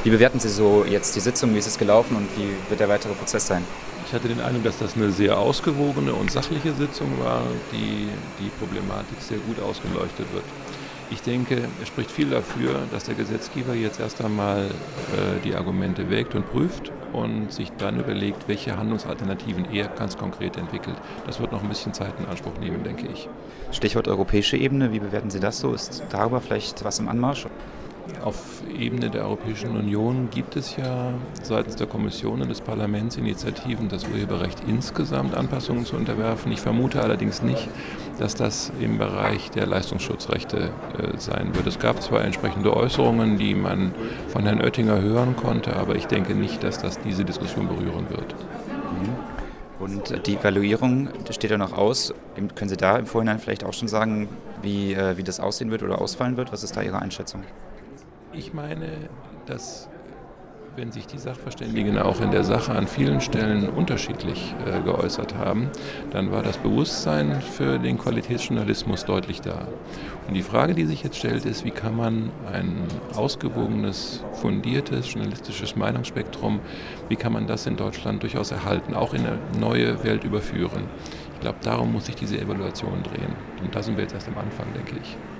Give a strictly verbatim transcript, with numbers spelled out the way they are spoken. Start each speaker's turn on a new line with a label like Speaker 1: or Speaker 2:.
Speaker 1: Wie bewerten Sie so jetzt die Sitzung, wie ist es gelaufen und wie wird der weitere Prozess sein?
Speaker 2: Ich hatte den Eindruck, dass das eine sehr ausgewogene und sachliche Sitzung war, die die Problematik sehr gut ausgeleuchtet wird. Ich denke, es spricht viel dafür, dass der Gesetzgeber jetzt erst einmal äh, die Argumente wägt und prüft und sich dann überlegt, welche Handlungsalternativen er ganz konkret entwickelt. Das wird noch ein bisschen Zeit in Anspruch nehmen, denke ich.
Speaker 1: Stichwort europäische Ebene, wie bewerten Sie das so? Ist darüber vielleicht was im Anmarsch?
Speaker 2: Auf Ebene der Europäischen Union gibt es ja seitens der Kommission und des Parlaments Initiativen, das Urheberrecht insgesamt Anpassungen zu unterwerfen. Ich vermute allerdings nicht, dass das im Bereich der Leistungsschutzrechte äh, sein wird. Es gab zwar entsprechende Äußerungen, die man von Herrn Oettinger hören konnte, aber ich denke nicht, dass das diese Diskussion berühren wird.
Speaker 1: Und die Evaluierung steht ja noch aus. Können Sie da im Vorhinein vielleicht auch schon sagen, wie, wie das aussehen wird oder ausfallen wird? Was ist da Ihre Einschätzung?
Speaker 2: Ich meine, dass wenn sich die Sachverständigen auch in der Sache an vielen Stellen unterschiedlich äh, geäußert haben, dann war das Bewusstsein für den Qualitätsjournalismus deutlich da. Und die Frage, die sich jetzt stellt, ist, wie kann man ein ausgewogenes, fundiertes journalistisches Meinungsspektrum, wie kann man das in Deutschland durchaus erhalten, auch in eine neue Welt überführen. Ich glaube, darum muss sich diese Evaluation drehen. Und da sind wir jetzt erst am Anfang, denke ich.